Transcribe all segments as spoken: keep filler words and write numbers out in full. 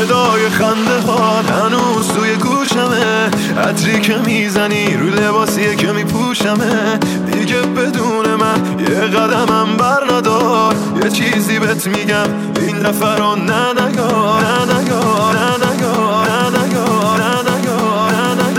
صدای خنده ها هنوز توی گوشمه، عطری که میزنی رو لباسیه که میپوشمه. دیگه بدون من یه قدمم بر ندار، یه چیزی بهت میگم این دفعه رو نه نگار، نه نگار، نه نگار، نه نگار، نه نگار، نه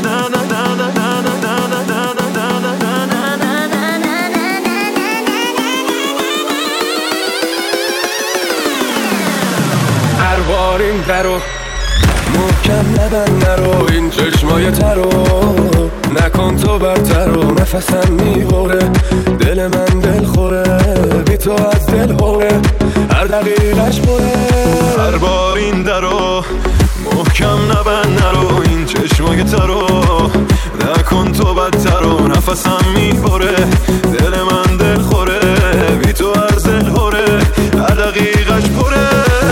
هر بار این درو محکم نبند نرو، این چشمای ترو نکن تو برترو. نفسم میبره دل من دل خوره، بی تو از دل هوره هر دقیقش پره. هر بار این درو محکم نبند نرو، این چشمای ترو نکن تو بدترو. نفسم میبره دل من دل خوره، بی تو از دل هوره هر دقیقش پره.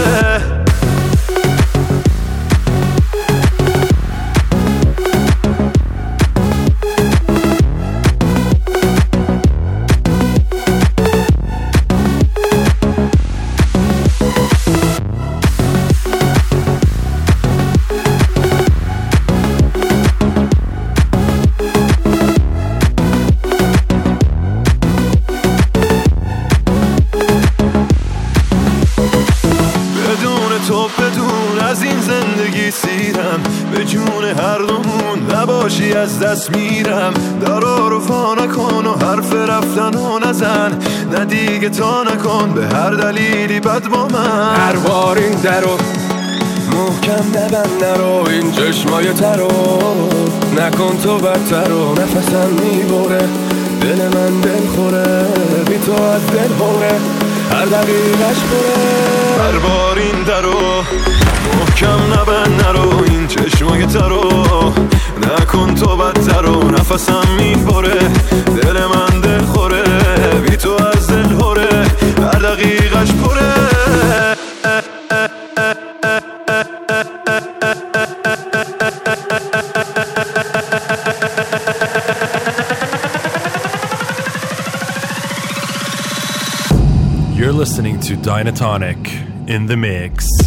تو بدون از این زندگی سیرم، به جون هر دومون نباشی از دست میرم. درا رو فا نکن و حرف رفتن و نزن، نه دیگه تا نکن به هر دلیلی بد با من. هر بار این درو محکم نبند نرو، این چشمای ترو نکن تو بدترو. نفسم میبره دل من دل خوره، بی تو از دل هوره هر دقیقش پره. هر بار این درو محکم نبند نرو، این چشمای ترو نکن تو بدترو. نفسم میبره دل من دل خوره، بی تو از دل هوره هر دقیقش پره. You're listening to Dynatonic in the mix.